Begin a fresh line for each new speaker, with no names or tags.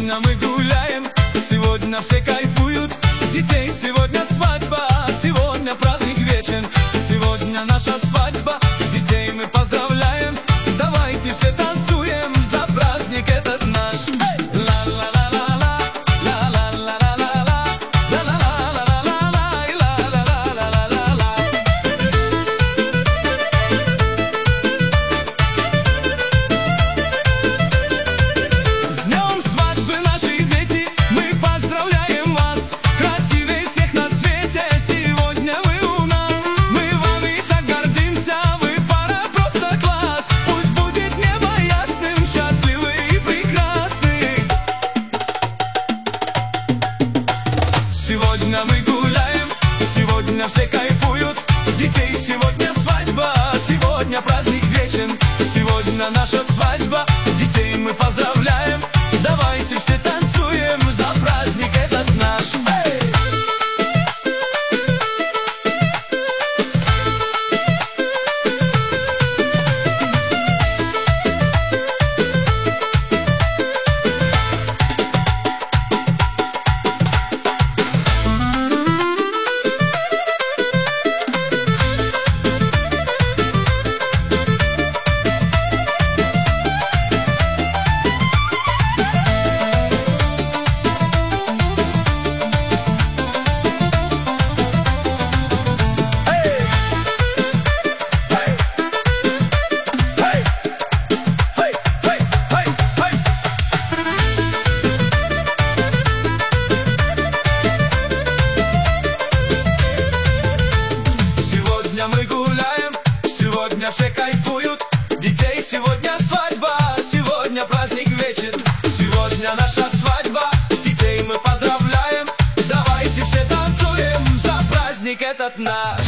Сегодня мы гуляем, сегодня все кайфуют. Детей сегодня свадьба, сегодня праздник вечен. Сегодня наша свадьба, детей мы поздравляем. Давайте все танцуем за праздник этот наш. Сегодня мы гуляем, сегодня все кайфуют. Детей сегодня свадьба, сегодня праздник вечен. Сегодня наша свадьба, детей мы поздравляем. Давайте все танцуем за праздник этот наш. Мы гуляем, сегодня все кайфуют. Детей сегодня свадьба, сегодня праздник вечен. Сегодня наша свадьба, детей мы поздравляем. Давайте все танцуем за праздник этот наш.